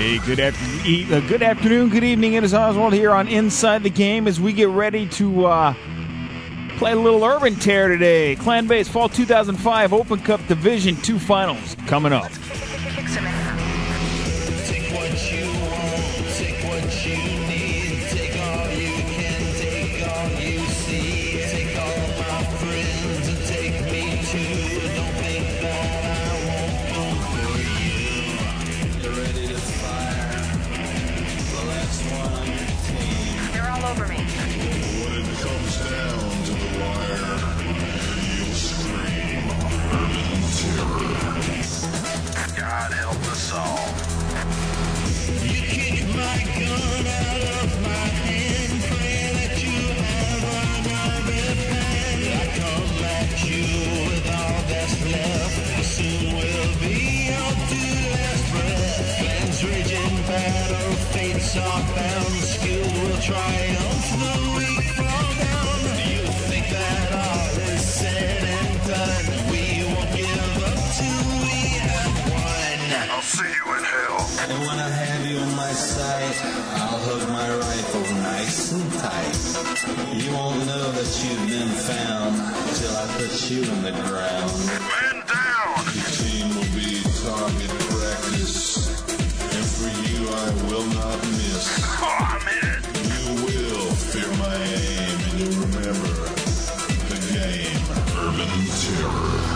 Hey, good afternoon, good evening. It is Oswald here on Inside the Game as we get ready to play a little Urban Tear today. Clan Base Fall 2005 Open Cup Division 2 Finals coming up. Southbound skill will triumph, the weak fall down. You think that all is said and done? We won't give up till we have won. I'll see you in hell. And when I have you on my side, I'll hug my rifle nice and tight. You won't know that you've been found till I put you in the ground. Man down! Your team will be target practice, and for you I will not miss. Oh, man! You will fear my aim, and you'll remember the game, Urban Terror.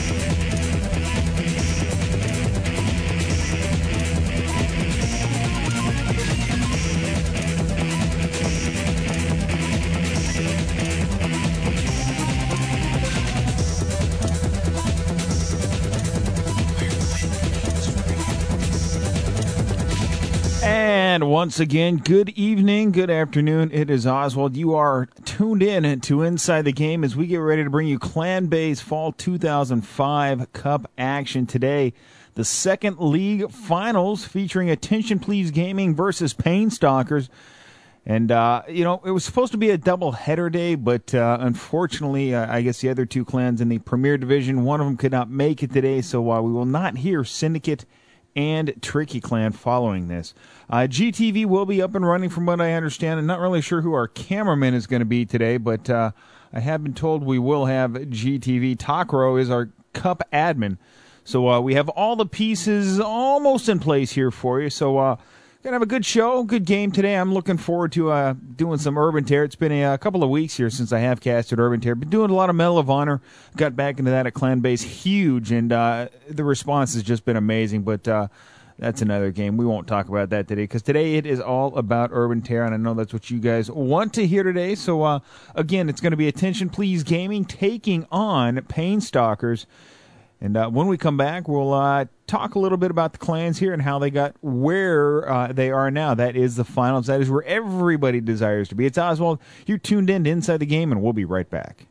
And once again, good evening, good afternoon. It is Oswald. You are tuned in to Inside the Game as we get ready to bring you Clan Base Fall 2005 Cup action today. The second league finals featuring Attention Please Gaming versus Painstalkers. And, it was supposed to be a double-header day, but unfortunately, I guess the other two clans in the Premier Division, one of them could not make it today, so we will not hear Syndicate and Tricky Clan following this. GTV will be up and running from what I understand. I'm not really sure who our cameraman is going to be today, but I have been told we will have GTV. Takro is our Cup admin. So we have all the pieces almost in place here for you. So going to have a good show, good game today. I'm looking forward to doing some Urban Tear. It's been a couple of weeks here since I have casted Urban Tear. Been doing a lot of Medal of Honor. Got back into that at Clan Base. Huge, and the response has just been amazing. But that's another game. We won't talk about that today because today it is all about Urban Tear, and I know that's what you guys want to hear today. So, again, it's going to be Attention Please Gaming taking on Painstalkers. And when we come back, we'll talk a little bit about the clans here and how they got where they are now. That is the finals. That is where everybody desires to be. It's Oswald. You're tuned in to Inside the Game, and we'll be right back.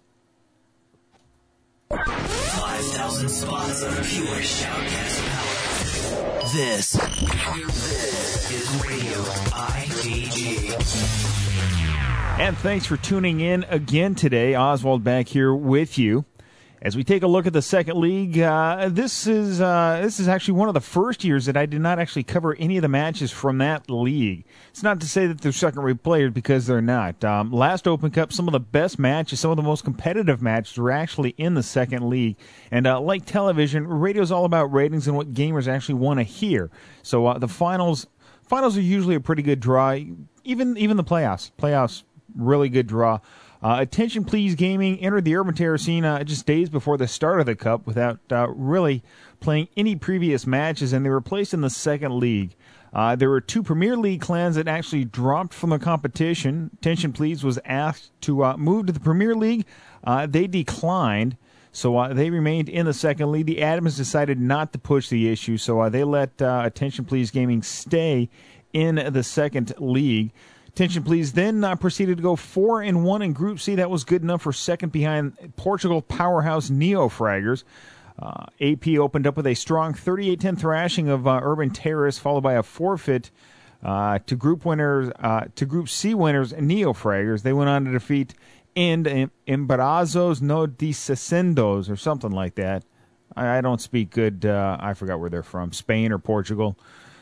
5,000 spots of pure shoutcast power. This is Radio IDG. And thanks for tuning in again today. Oswald back here with you. As we take a look at the second league, this is actually one of the first years that I did not actually cover any of the matches from that league. It's not to say that they're second-rate players because they're not. Last Open Cup, some of the best matches, some of the most competitive matches were actually in the second league. And like television, radio is all about ratings and what gamers actually want to hear. So the finals are usually a pretty good draw. Even the playoffs, really good draw. Attention Please Gaming entered the Urban Terror scene just days before the start of the Cup without really playing any previous matches, and they were placed in the second league. There were two Premier League clans that actually dropped from the competition. Attention Please was asked to move to the Premier League. They declined, so they remained in the second league. The admins decided not to push the issue, so they let Attention Please Gaming stay in the second league. Attention Please then proceeded to go 4-1 in Group C. That was good enough for second behind Portugal powerhouse Neo-Fraggers. AP opened up with a strong 38-10 thrashing of Urban Terrorists, followed by a forfeit to Group C winners Neo-Fraggers. They went on to defeat Embarazos no Descendos or something like that. I don't speak good. I forgot where they're from, Spain or Portugal.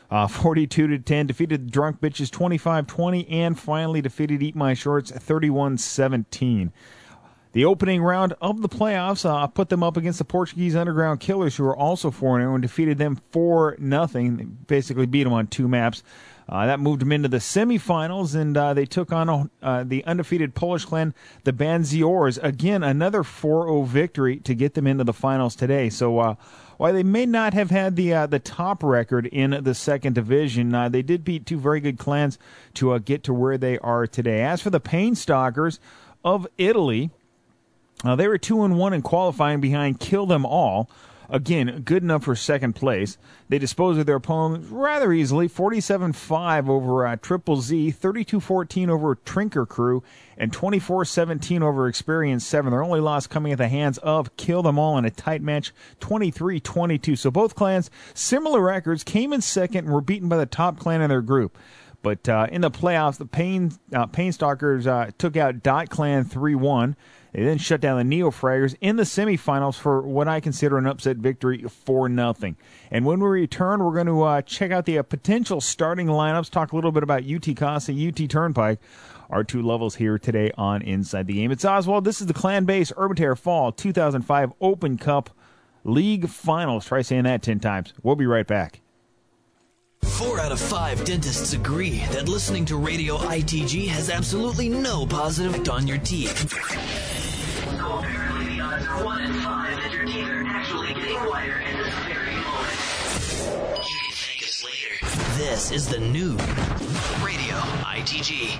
42-10, defeated the Drunk Bitches 25-20, and finally defeated Eat My Shorts 31-17. The opening round of the playoffs put them up against the Portuguese Underground Killers, who are also 4-0, and defeated them 4-0. They basically beat them on 2 maps. That moved them into the semifinals, and they took on the undefeated Polish clan, the Bandziors. Again, another 4-0 victory to get them into the finals today. So while they may not have had the top record in the second division, they did beat 2 very good clans to get to where they are today. As for the Painstalkers of Italy, they were 2-1 in qualifying behind Kill Them All. Again, good enough for second place. They disposed of their opponents rather easily, 47-5 over Triple Z, 32-14 over Trinker Crew, and 24-17 over Experience 7. Their only loss coming at the hands of Kill Them All in a tight match, 23-22. So both clans, similar records, came in second and were beaten by the top clan in their group. But in the playoffs, the Painstalkers took out Dot Clan 3-1. They then shut down the Neo Fraggers in the semifinals for what I consider an upset victory, 4-0. And when we return, we're going to check out the potential starting lineups, talk a little bit about UT Casa, UT Turnpike, our 2 levels here today on Inside the Game. It's Oswald. This is the Clan Base Urban Terror Fall 2005 Open Cup League Finals. Try saying that 10 times. We'll be right back. 4 out of 5 dentists agree that listening to Radio ITG has absolutely no positive effect on your teeth. So apparently the odds are 1 in 5 that your teeth are actually getting whiter at this very moment. You can thank us later. This is the new Radio ITG.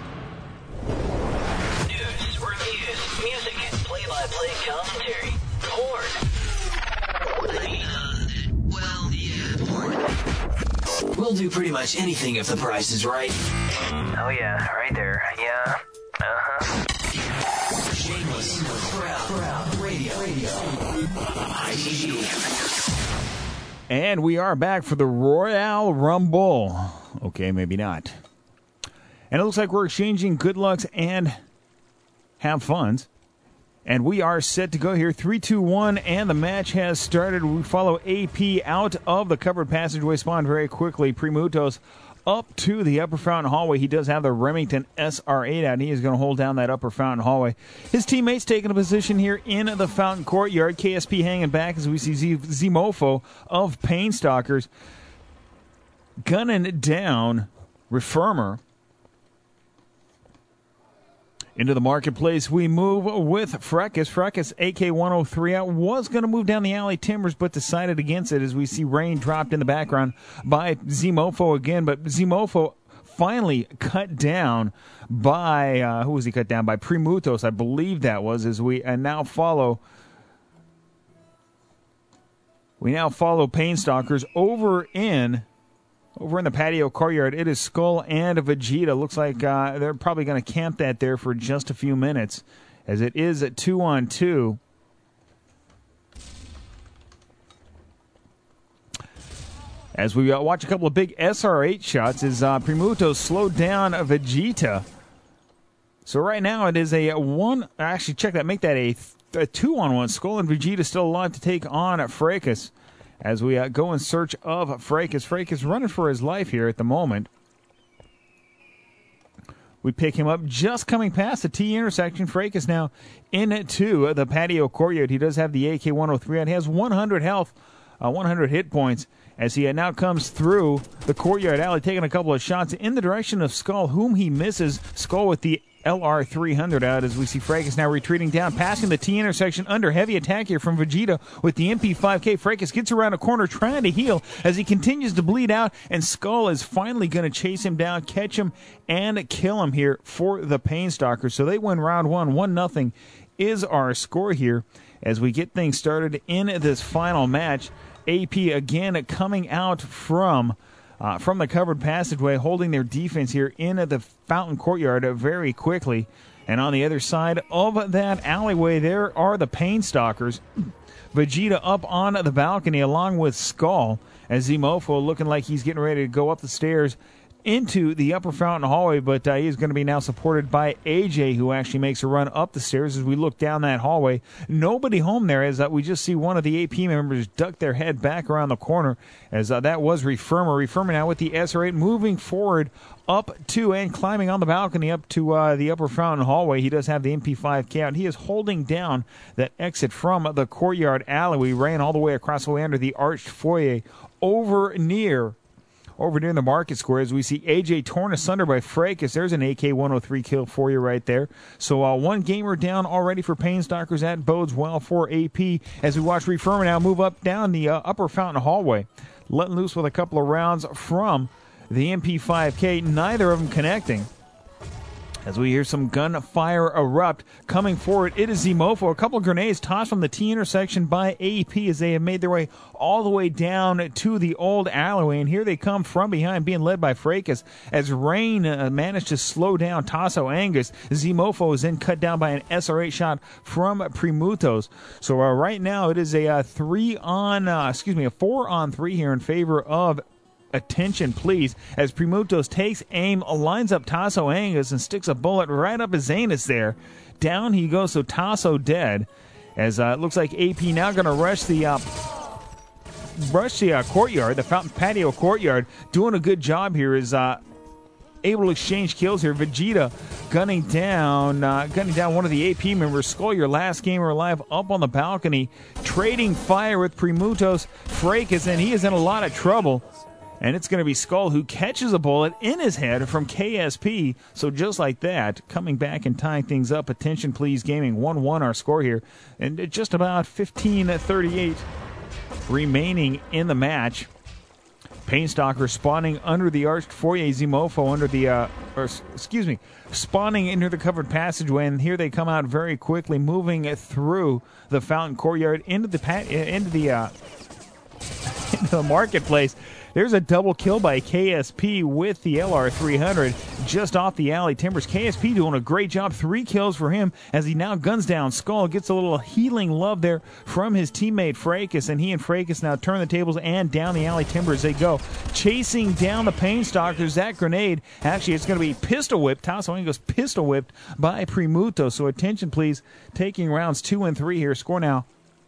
News, reviews, music, play-by-play commentary, porn. Well, yeah, porn. We'll do pretty much anything if the price is right. Oh yeah, right there. Yeah. Uh-huh. Shameless. Proud. Radio. ITG. And we are back for the Royal Rumble. Okay, maybe not. And it looks like we're exchanging good lucks and have funs. And we are set to go here. 3, 2, 1, and the match has started. We follow AP out of the covered passageway spawn very quickly. Primutos up to the upper fountain hallway. He does have the Remington SR8 out, and he is going to hold down that upper fountain hallway. His teammates taking a position here in the fountain courtyard. KSP hanging back as we see Zmofo of Painstalkers gunning down Reformer. Into the marketplace we move with Freckis. Freckis, AK-103 out, was going to move down the alley timbers, but decided against it as we see Rain dropped in the background by Zmofo again. But Zmofo finally cut down by, who was he cut down by? Primutos, I believe that was, as we now follow Painstalkers over in the patio courtyard. It is Skull and Vegeta. Looks like they're probably going to camp that there for just a few minutes, as it is a 2-on-2. As we watch a couple of big SR8 shots as Primuto slowed down Vegeta. So right now it is a one. Actually, check that. Make that a 2-on-1. Skull and Vegeta still alive to take on Fracas. As we go in search of Fracas. Fracas running for his life here at the moment. We pick him up just coming past the T intersection. Fracas now into the patio courtyard. He does have the AK-103 on. He has 100 health, 100 hit points, as he now comes through the courtyard alley, taking a couple of shots in the direction of Skull, whom he misses. Skull with the LR300 out, as we see Fracas now retreating down, passing the T intersection under heavy attack here from Vegeta with the MP5K. Fracas gets around a corner trying to heal as he continues to bleed out, and Skull is finally going to chase him down, catch him, and kill him here for the Painstalkers. So they win round 1. 1-0 is our score here as we get things started in this final match. AP again coming out from the covered passageway, holding their defense here in the fountain courtyard very quickly. And on the other side of that alleyway, there are the Painstalkers. Vegeta up on the balcony along with Skull, as Zmofo looking like he's getting ready to go up the stairs into the upper fountain hallway, but he is going to be now supported by AJ, who actually makes a run up the stairs as we look down that hallway. Nobody home there, as we just see one of the AP members duck their head back around the corner, as that was Refirmer. Refirmer now with the SR8 moving forward up to and climbing on the balcony up to the upper fountain hallway. He does have the MP5K out. He is holding down that exit from the courtyard alley. We ran all the way across the way under the arched foyer over near the market square, as we see AJ torn asunder by Fracas. There's an AK-103 kill for you right there. So one gamer down already for Painstalkers. That bodes well for AP as we watch Refirmer now move up down the upper fountain hallway, letting loose with a couple of rounds from the MP5K, neither of them connecting. As we hear some gunfire erupt coming forward, it is Zimofo. A couple of grenades tossed from the T intersection by AP as they have made their way all the way down to the old alleyway. And here they come from behind, being led by Fracas, as Rain managed to slow down Tasso Angus. Zimofo is then cut down by an SR8 shot from Primutos. So right now it is a 4-on-3 here in favor of Attention Please, as Primutos takes aim, lines up Tasso Angus, and sticks a bullet right up his anus there. Down he goes, so Tasso dead. As it looks like AP now going to rush the courtyard, the fountain patio courtyard. Doing a good job here, is able to exchange kills here. Vegeta gunning down one of the AP members. Skull, your last gamer alive, up on the balcony, trading fire with Primutos. Fracas, and he is in a lot of trouble. And it's going to be Skull who catches a bullet in his head from KSP. So just like that, coming back and tying things up. Attention Please Gaming, 1-1 our score here. And just about 15:38 remaining in the match. Painstalker spawning under the arched foyer. Zimofo under the, spawning into the covered passageway. And here they come out very quickly, moving through the fountain courtyard into the marketplace. There's a double kill by KSP with the LR300 just off the alley timbers. KSP doing a great job. 3 kills for him as he now guns down Skull. Gets a little healing love there from his teammate Fracas, and he and Fracas now turn the tables and down the alley timbers they go. Chasing down the Painstalkers. That grenade, actually, it's going to be pistol whipped. Tasso Angus pistol whipped by Primuto. So Attention Please taking rounds 2 and 3 here. Score now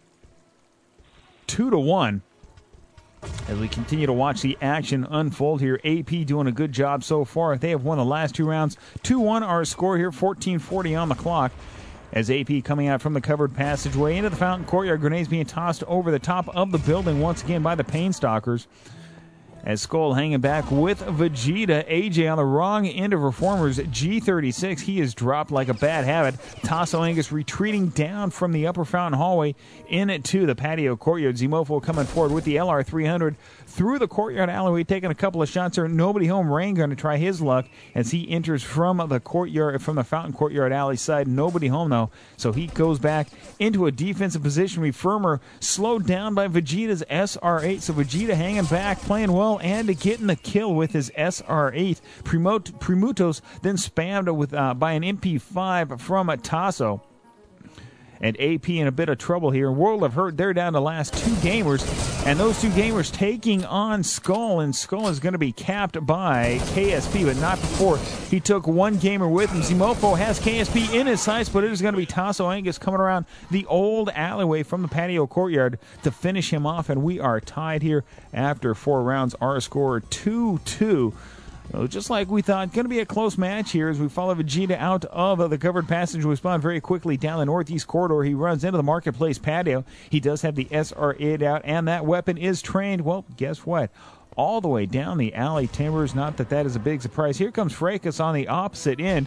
2-1. As we continue to watch the action unfold here, AP doing a good job so far. They have won the last 2 rounds. 2-1 our score here, 14:40 on the clock. As AP coming out from the covered passageway into the fountain courtyard, grenades being tossed over the top of the building once again by the Painstalkers. As Skull hanging back with Vegeta. AJ on the wrong end of Reformers. G36, he is dropped like a bad habit. Tasso Angus retreating down from the upper fountain hallway into the patio courtyard. Zimofo coming forward with the LR300 through the courtyard alleyway, taking a couple of shots there. Nobody home. Rain going to try his luck as he enters from the courtyard, from the fountain courtyard alley side. Nobody home though, so he goes back into a defensive position. Refirmer slowed down by Vegeta's SR8, so Vegeta hanging back, playing well, and getting the kill with his SR8. Primutos then spammed with by an MP5 from Tasso. And AP in a bit of trouble here. World of Hurt, they're down to the last 2 gamers. And those 2 gamers taking on Skull. And Skull is going to be capped by KSP, but not before he took 1 gamer with him. Zimofo has KSP in his sights, but it is going to be Tasso Angus coming around the old alleyway from the patio courtyard to finish him off. And we are tied here after 4 rounds. Our score 2-2. Just like we thought, going to be a close match here as we follow Vegeta out of the covered passage. We spawn very quickly down the northeast corridor. He runs into the marketplace patio. He does have the SR8 out, and that weapon is trained. Well, guess what? All the way down the alley timbers. Not that that is a big surprise. Here comes Fracas on the opposite end.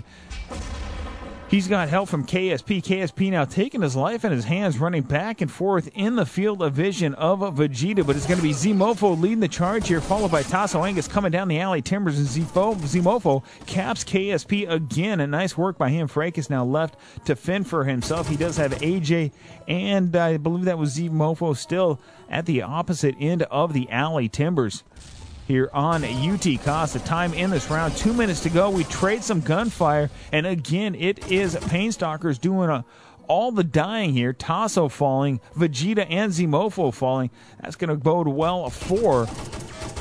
He's got help from KSP. KSP now taking his life in his hands, running back and forth in the field of vision of Vegeta. But it's going to be Zimofo leading the charge here, followed by Tasso Angus coming down the alley timbers. And Zimofo caps KSP again. A nice work by him. Fracas now left to fend for himself. He does have AJ, and I believe that was Zimofo still at the opposite end of the alley timbers. Here on UT Costa. Time in this round, 2 minutes to go. We trade some gunfire, and again, it is Painstalkers doing all the dying here. Tasso falling, Vegeta and Zimofo falling. That's going to bode well for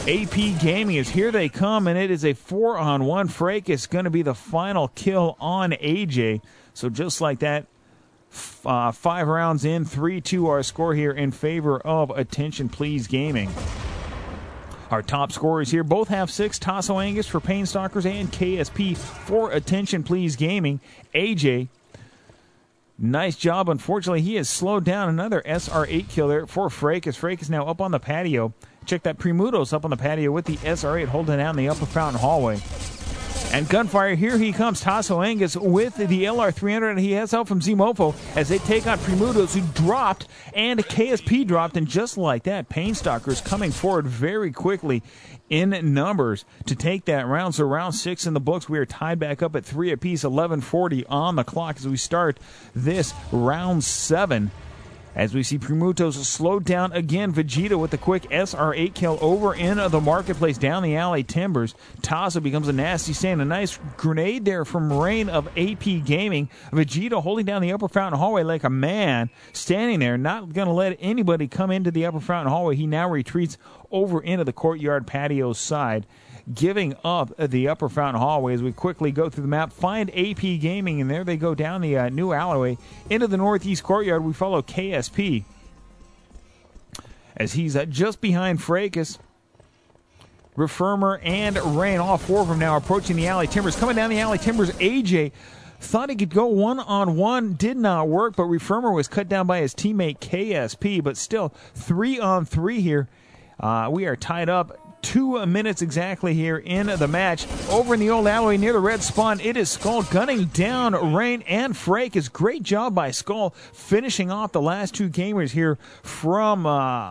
AP Gaming is here they come, and it is a 4-on-1. Frake is going to be the final kill on AJ. So just like that, 5 rounds in, 3-2 our score here in favor of Attention Please Gaming. Our top scorers here both have 6. Tasso Angus for Pain Stalkers and KSP for Attention Please Gaming. AJ, nice job. Unfortunately, he has slowed down another SR8 kill there for Frake, as Frake is now up on the patio. Check that, Primutos up on the patio with the SR8 holding down the upper fountain hallway. And gunfire, here he comes, Tasso Angus with the LR300, and he has help from Zmofo as they take on Primutos, who dropped, and KSP dropped, and just like that, Pain Stalkers coming forward very quickly in numbers to take that round. So round 6 in the books, we are tied back up at 3 apiece, 11:40 on the clock as we start this round 7. As we see Primutos slowed down again. Vegeta with the quick SR8 kill over in the marketplace down the alley timbers. Tasso becomes a nasty stand. A nice grenade there from Rain of AP Gaming. Vegeta holding down the upper fountain hallway like a man, standing there, not going to let anybody come into the upper fountain hallway. He now retreats over into the courtyard patio side, giving up the upper fountain hallway as we quickly go through the map, find AP Gaming, and there they go down the new alleyway into the northeast courtyard. We follow KSP as he's just behind Fracas. Reformer and Rain, all 4 of them now approaching the alley timbers. Coming down the alley timbers, AJ thought he could go 1-on-1, did not work, but Reformer was cut down by his teammate KSP, but still 3-on-3 here. We are tied up 2 minutes exactly here in the match. Over in the old alleyway near the red spawn, it is Skull gunning down Rain and Fracas. Great job by Skull finishing off the last 2 gamers here from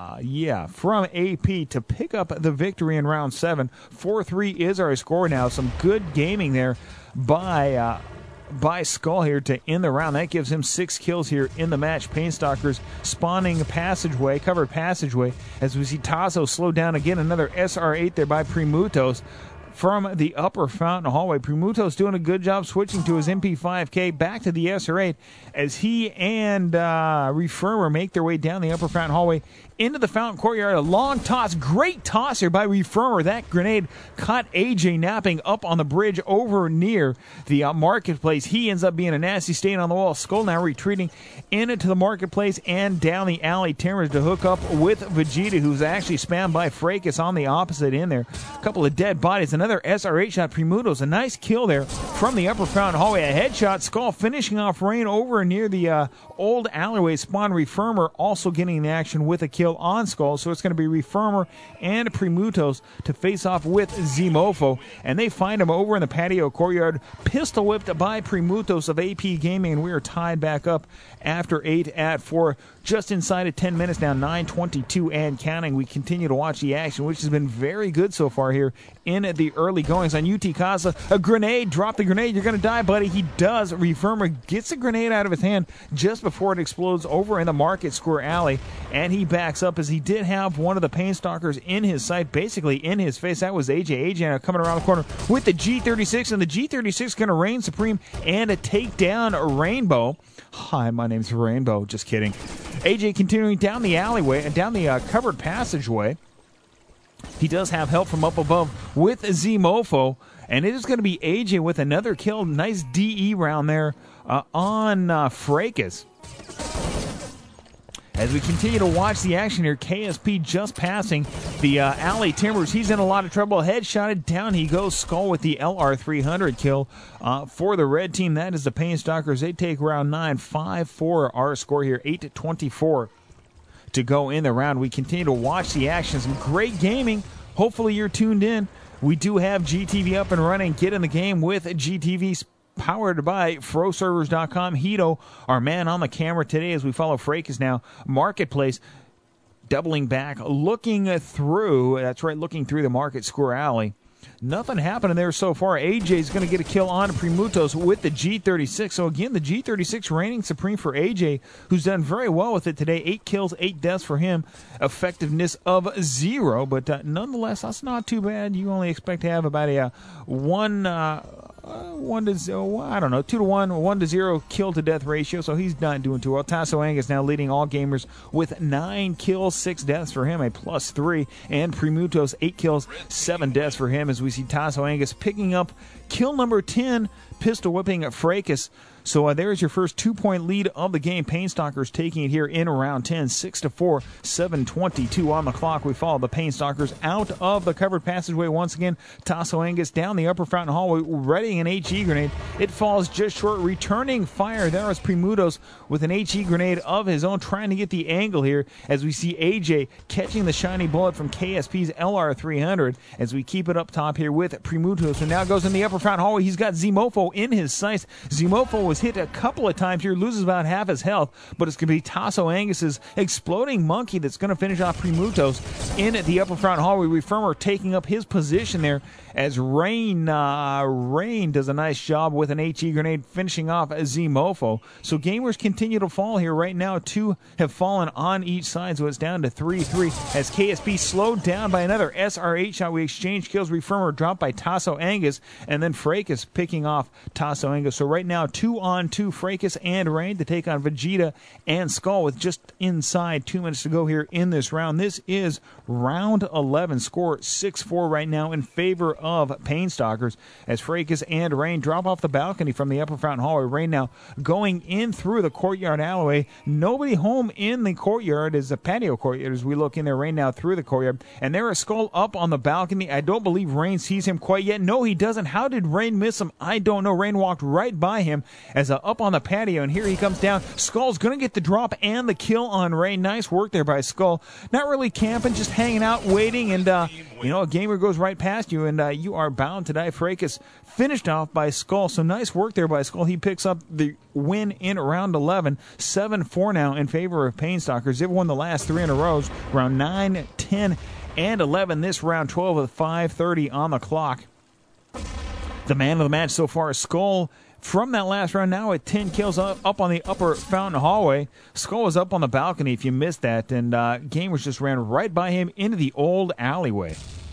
AP to pick up the victory in round 7. 4-3 is our score now. Some good gaming there by Skull here to end the round. That gives him 6 kills here in the match. Pain Stalkers spawning passageway, covered passageway, as we see Tasso slow down again. Another SR8 there by Primutos from the upper fountain hallway. Primutos doing a good job switching to his MP5K back to the SR8 as he and Reformer make their way down the upper fountain hallway into the fountain courtyard. A long toss, great toss here by Reformer. That grenade caught AJ napping up on the bridge over near the marketplace. He ends up being a nasty stain on the wall. Skull now retreating into the marketplace and down the alley timbers to hook up with Vegeta, who's actually spammed by Fracas on the opposite end there. A couple of dead bodies. Another SR8 shot. Primutos, a nice kill there from the upper fountain hallway. A headshot. Skull finishing off Rain over near the old alleyway spawn. Reformer also getting the action with a kill on Skull, so it's going to be Reformer and Primutos to face off with Zmofo, and they find him over in the patio courtyard, pistol whipped by Primutos of AP Gaming, and we are tied back up after 8-4, just inside of 10 minutes now, 9:22 and counting. We continue to watch the action, which has been very good so far here in the early goings on UT Casa. A grenade, drop the grenade, you're going to die, buddy. He does. Reformer gets the grenade out of his hand just before it explodes over in the Market Square alley, and he backs up as he did have one of the Pain Stalkers in his sight, basically in his face. That was AJ. AJ now coming around the corner with the G36, and the G36 going to reign supreme and take down Rainbow. Hi, my name's Rainbow. Just kidding. AJ continuing down the alleyway and down the covered passageway. He does have help from up above with Zmofo, and it is going to be AJ with another kill. Nice DE round there on Fracas. As we continue to watch the action here, KSP just passing the alley timbers. He's in a lot of trouble. Headshotted, down he goes. Skull with the LR300 kill for the red team. That is the Pain Stalkers. They take round 9, 5-4 our score here, 8-24 to go in the round. We continue to watch the action. Some great gaming. Hopefully you're tuned in. We do have GTV up and running. Get in the game with GTV, powered by FroServers.com. Hito, our man on the camera today as we follow Fracas now. Marketplace, doubling back, looking through, that's right, looking through the Market Square alley. Nothing happening there so far. AJ's going to get a kill on Primutos with the G36. So again, the G36 reigning supreme for AJ, who's done very well with it today. 8 kills, 8 deaths for him. Effectiveness of 0, but nonetheless, that's not too bad. You only expect to have about a 1-0, I don't know, 2-1, 1-0 kill to death ratio, so he's not doing too well. Tasso Angus now leading all gamers with 9 kills, 6 deaths for him, a +3, and Primutos 8 kills, 7 deaths for him, as we see Tasso Angus picking up kill number 10, pistol whipping Fracas. So there's your first 2-point lead of the game. Painstalkers taking it here in round 10, 6-4, 7:22 on the clock. We follow the Painstalkers out of the covered passageway once again. Tasso Angus down the upper fountain hallway, readying an HE grenade. It falls just short, returning fire. There is Primutos with an HE grenade of his own, trying to get the angle here as we see AJ catching the shiny bullet from KSP's LR300 as we keep it up top here with Primutos, who now goes in the upper fountain hallway. He's got Zimofo in his sights. Zimofo was hit a couple of times here, loses about half his health, but it's going to be Tasso Angus's exploding monkey that's going to finish off Primutos in the upper front hallway. Reformer taking up his position there as Rain does a nice job with an HE grenade, finishing off Zimofo. So gamers continue to fall here. Right now, 2 have fallen on each side, so it's down to 3-3 as KSP slowed down by another SR8 shot. We exchange kills. Reformer dropped by Tasso Angus, and then Fracas picking off Tasso Angus. So right now, 2-on-2, Fracas and Rain to take on Vegeta and Skull with just inside 2 minutes to go here in this round. This is round 11. Score 6-4 right now in favor of Painstalkers as Fracas and Rain drop off the balcony from the upper fountain hallway. Rain now going in through the courtyard alleyway. Nobody home in the courtyard, is the patio courtyard as we look in there. Rain now through the courtyard, and there is Skull up on the balcony. I don't believe Rain sees him quite yet. No, he doesn't. How did Rain miss him? I don't know. Rain walked right by him as up on the patio, and here he comes down. Skull's going to get the drop and the kill on Rain. Nice work there by Skull. Not really camping, just hanging out, waiting, and a gamer goes right past you, and you are bound to die. Fracas finished off by Skull, so nice work there by Skull. He picks up the win in round 11, 7-4 now in favor of Painstalkers. They've won the last 3 in a row, round 9, 10, and 11. This round 12 with 5:30 on the clock. The man of the match so far is Skull. From that last round, now at 10 kills up on the upper fountain hallway. Skull was up on the balcony if you missed that, and gamers just ran right by him into the old alleyway.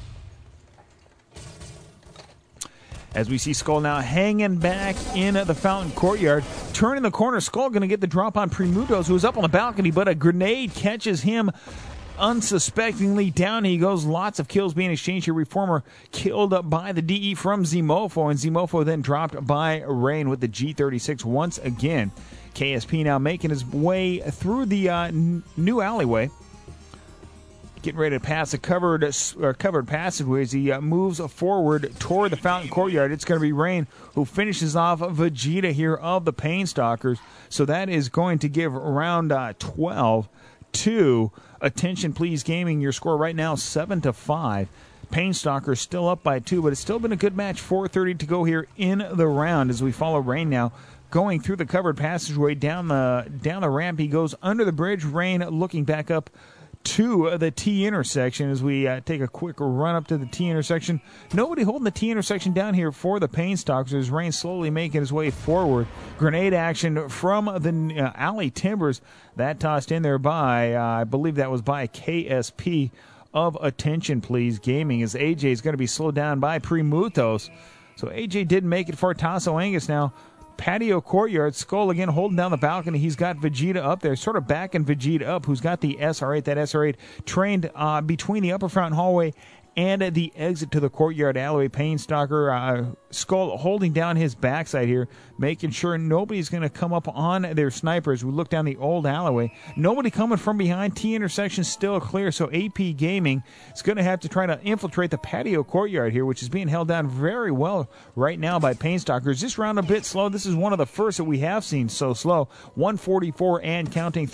As we see Skull now hanging back in the fountain courtyard. Turning the corner, Skull going to get the drop on Primutos, who's up on the balcony, but a grenade catches him unsuspectingly. Down he goes. Lots of kills being exchanged here. Reformer killed by the DE from Zimofo, and Zimofo then dropped by Rain with the G36 once again. KSP now making his way through the new alleyway, getting ready to pass a covered passageway as he moves forward toward the fountain courtyard. It's going to be Rain who finishes off Vegeta here of the Painstalkers. So that is going to give round 12 to Attention Please Gaming. Your score right now 7-5. Painstalkers still up by 2, but it's still been a good match. 4:30 to go here in the round as we follow Rain now going through the covered passageway down the ramp. He goes under the bridge. Rain looking back up to the T intersection as we take a quick run up to the T intersection. Nobody holding the T intersection down here for the Painstalkers as Rain slowly making his way forward. Grenade action from the alley timbers. That tossed in there by, I believe that was by KSP of Attention Please Gaming, as AJ is going to be slowed down by Primutos. So AJ did make it for Tasso Angus now. Patio courtyard, Skull again holding down the balcony. He's got Vegeta up there, sort of backing Vegeta up, who's got the SR8. That SR8 trained between the upper fountain hallway and the exit to the courtyard alleyway. Painstalker, Skull holding down his backside here, making sure nobody's going to come up on their snipers. We look down the old alleyway. Nobody coming from behind. T intersection still clear, so AP Gaming is going to have to try to infiltrate the patio courtyard here, which is being held down very well right now by Painstalkers. This round a bit slow. This is one of the first that we have seen so slow. 144 and counting,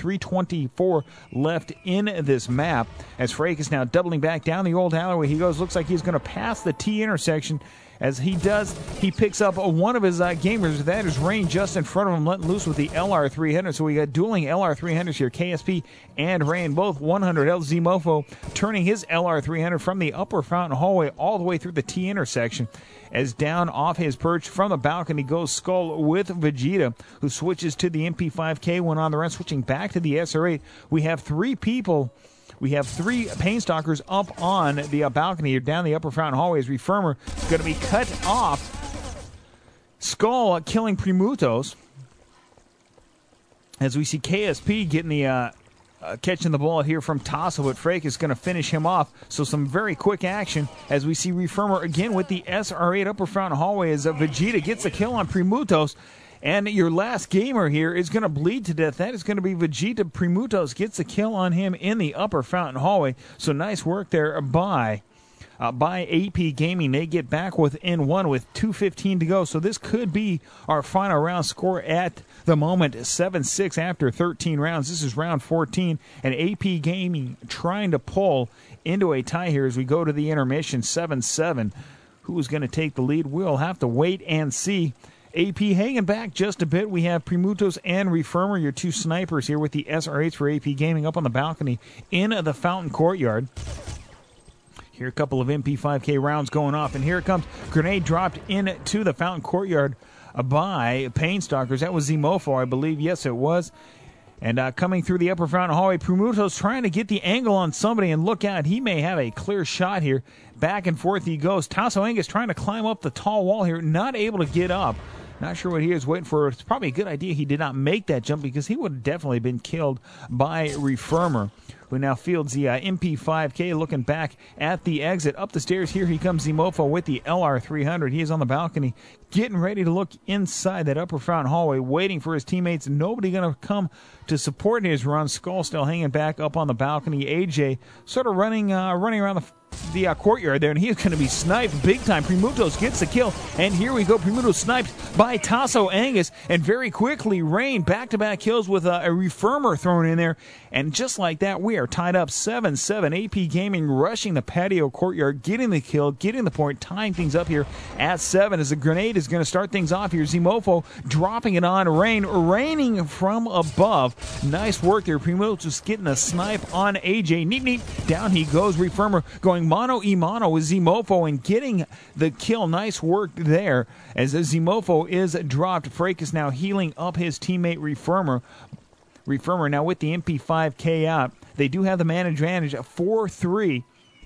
324 left in this map as Fracas now doubling back down the old alleyway. He goes, looks like he's going to pass the T intersection. As he does, he picks up one of his gamers. That is Rain just in front of him, letting loose with the LR300. So we got dueling LR300s here. KSP and Rain, both 100 health. Zimofo turning his LR300 from the upper fountain hallway all the way through the T intersection. As down off his perch from the balcony goes Skull with Vegeta, who switches to the MP5K when on the run, switching back to the SR8. We have 3 people. We have 3 Painstalkers up on the balcony down the upper fountain hallway as Reformer is going to be cut off. Skull killing Primutos. As we see KSP getting the catching the ball here from Tasso, but Frake is going to finish him off. So some very quick action as we see Reformer again with the SR8 Upper Fountain Hallway as Vegeta gets a kill on Primutos. And your last gamer here is going to bleed to death. That is going to be Vegeta. Primutos gets a kill on him in the Upper Fountain Hallway. So nice work there by AP Gaming. They get back within one with 2:15 to go. So this could be our final round score at the moment, 7-6 after 13 rounds. This is round 14, and AP Gaming trying to pull into a tie here as we go to the intermission, 7-7. Who's going to take the lead? We'll have to wait and see. AP hanging back just a bit. We have Primutos and Reformer, your two snipers here with the SR8s for AP Gaming up on the balcony in the Fountain Courtyard. Here a couple of MP5K rounds going off, and here it comes. Grenade dropped into the Fountain Courtyard by Painstalkers. That was Zimofo, I believe. Yes, it was. And coming through the Upper Fountain Hallway, Primutos trying to get the angle on somebody, and look out, he may have a clear shot here. Back and forth he goes. Tasso Angus trying to climb up the tall wall here, not able to get up. Not sure what he is waiting for. It's probably a good idea he did not make that jump because he would have definitely been killed by Reformer, who now fields the MP5K. Looking back at the exit. Up the stairs, here he comes Zimofo with the LR300. He is on the balcony getting ready to look inside that Upper Fountain Hallway, waiting for his teammates. Nobody going to come to support his run. Skull still hanging back up on the balcony. AJ sort of running around the courtyard there, and he is going to be sniped big time. Primutos gets the kill, and here we go. Primutos sniped by Tasso Angus, and very quickly Rain back-to-back kills with a Reformer thrown in there, and just like that, we are tied up 7-7. AP Gaming rushing the patio courtyard, getting the kill, getting the point, tying things up here at 7 as the grenade is going to start things off here. Zimofo dropping it on Rain, raining from above. Nice work there. Primutos getting a snipe on AJ. Neat. Down he goes. Reformer going mano-a-mano with Zimofo and getting the kill. Nice work there as Zimofo is dropped. Frake is now healing up his teammate Reformer. Reformer now with the MP5K out. They do have the man advantage at 4-3.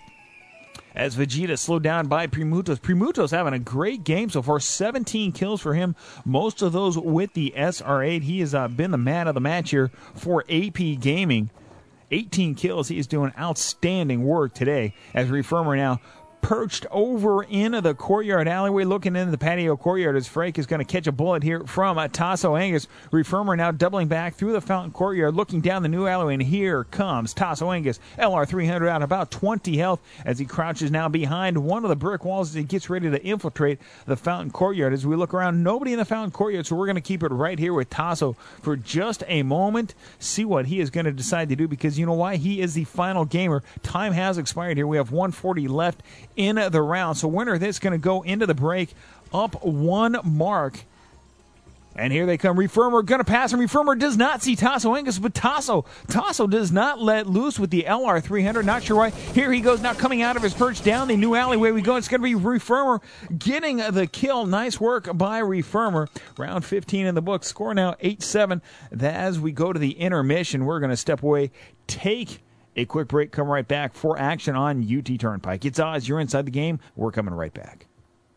As Vegeta slowed down by Primutos. Primutos having a great game so far. 17 kills for him. Most of those with the SR8. He has been the man of the match here for AP Gaming. 18 kills. He is doing outstanding work today as Reformer now perched over into the courtyard alleyway, looking into the patio courtyard as Frake is going to catch a bullet here from Tasso Angus. Reformer now doubling back through the Fountain Courtyard, looking down the new alleyway, and here comes Tasso Angus. LR300 out, about 20 health as he crouches now behind one of the brick walls as he gets ready to infiltrate the Fountain Courtyard. As we look around, nobody in the Fountain Courtyard, so we're going to keep it right here with Tasso for just a moment, see what he is going to decide to do, because you know why? He is the final gamer. Time has expired here. We have 140 left in the round. So winner of this going to go into the break up 1 mark. And here they come. Reformer going to pass him. Reformer does not see Tasso Angus, but Tasso does not let loose with the LR300. Not sure why. Here he goes now coming out of his perch down the new alleyway we go. It's going to be Reformer getting the kill. Nice work by Reformer. Round 15 in the book. Score now 8-7. As we go to the intermission, we're going to step away, take a quick break, come right back for action on UT Turnpike. It's Oz. You're inside the game. We're coming right back.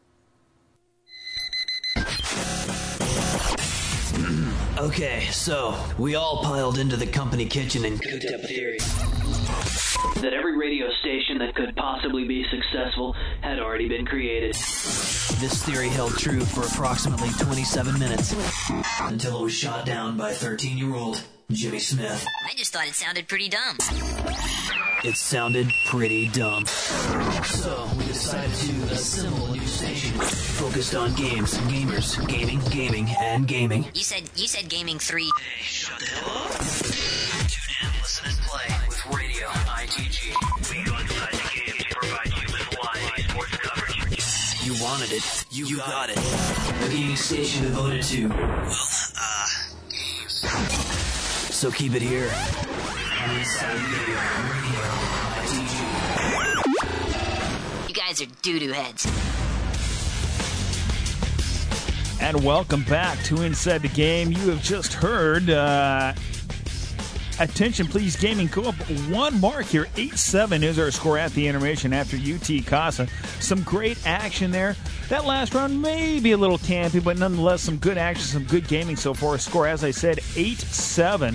Okay, so we all piled into the company kitchen and cooked up a theory that every radio station that could possibly be successful had already been created. This theory held true for approximately 27 minutes until it was shot down by 13-year-old Jimmy Smith. I just thought it sounded pretty dumb. It sounded pretty dumb. So we decided to assemble a new station focused on games, gamers, gaming, and gaming. You said gaming 3. Hey, shut the hell up. Tune in, listen, and play with Radio ITG. We go inside the game to provide you with live sports coverage. You wanted it. You got it. A gaming station devoted to, games. So keep it here. On Inside Radio ITG. You guys are doo-doo heads. And welcome back to Inside the Game. You have just heard Attention, please. Gaming go up one mark here. 8-7 is our score at the intermission after UT Casa. Some great action there. That last round may be a little campy, but nonetheless, some good action, some good gaming so far. Score, as I said, 8-7.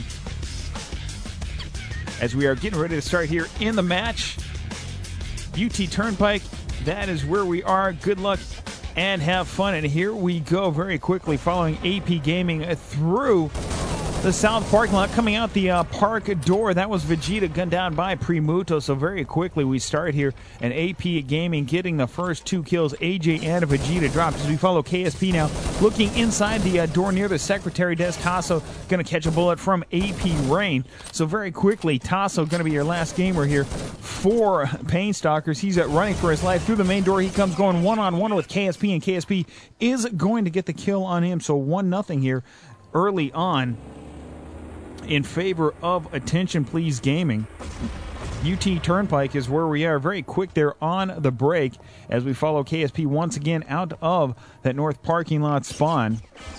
As we are getting ready to start here in the match, UT Turnpike, that is where we are. Good luck and have fun. And here we go very quickly following AP Gaming through the south parking lot, coming out the park door. That was Vegeta gunned down by Primuto. So very quickly we start here, and AP Gaming getting the first 2 kills. AJ and Vegeta dropped as we follow KSP now looking inside the door near the secretary desk. Tasso going to catch a bullet from AP Rain. So very quickly, Tasso going to be your last gamer here for Pain Stalkers. He's running for his life through the main door. He comes going one-on-one with KSP, and KSP is going to get the kill on him. So 1-0 here early on in favor of Attention Please Gaming. UT Turnpike is where we are. Very quick there on the break as we follow KSP once again out of that north parking lot spawn.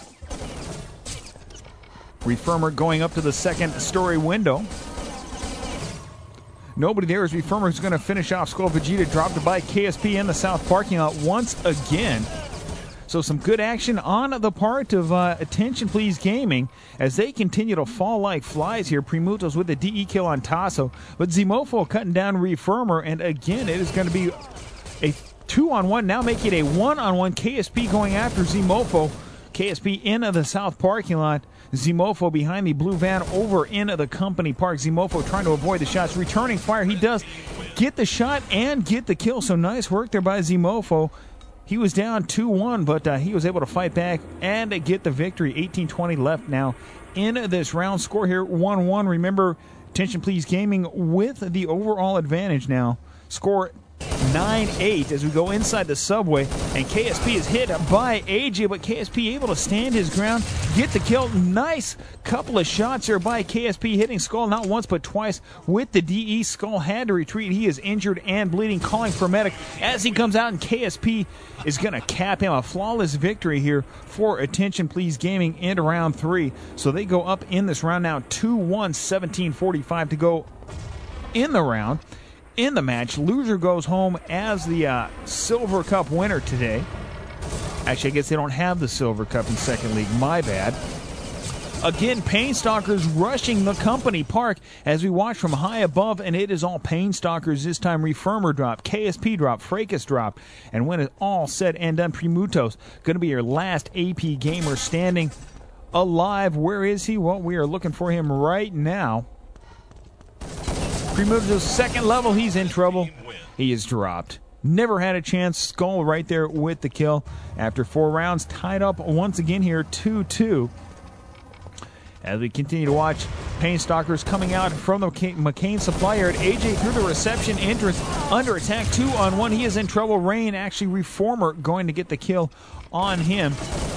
Refirmer going up to the second story window. Nobody there as Refirmer is going to finish off Skull. Vegeta dropped by KSP in the south parking lot once again. So some good action on the part of Attention Please Gaming as they continue to fall like flies here. Primuto's with the DE kill on Tasso, but Zimofo cutting down Refirmer, and again it is going to be a 2-on-1, now making a 1-on-1. KSP going after Zimofo. KSP into the south parking lot. Zimofo behind the blue van over into the company park. Zimofo trying to avoid the shots. Returning fire. He does get the shot and get the kill. So nice work there by Zimofo. He was down 2-1, but he was able to fight back and get the victory. 18-20 left now in this round. Score here 1-1. Remember, Attention Please Gaming with the overall advantage now. Score 9-8 as we go inside the subway, and KSP is hit by AJ, but KSP able to stand his ground, get the kill. Nice couple of shots here by KSP, hitting Skull not once but twice with the DE. Skull had to retreat. He is injured and bleeding, calling for medic as he comes out, and KSP is going to cap him. A flawless victory here for Attention Please Gaming in round 3. So they go up in this round now 2-1, 17:45 to go in the round. In the match, loser goes home as the Silver Cup winner today. Actually, I guess they don't have the Silver Cup in Second League. My bad. Again, Pain Stalkers rushing the company park as we watch from high above, and it is all Pain Stalkers this time. Refirmer drop, KSP drop, Fracas drop, and when it's all said and done, Primuto's going to be your last AP gamer standing alive. Where is he? Well, we are looking for him right now. Primuto's second level, he's in trouble. He is dropped. Never had a chance. Skull right there with the kill. After 4 rounds, tied up once again here, 2-2. As we continue to watch Pain Stalkers coming out from the McCain supply yard. AJ through the reception entrance, under attack, 2-on-1. He is in trouble. Rain, actually, Reformer going to get the kill on him.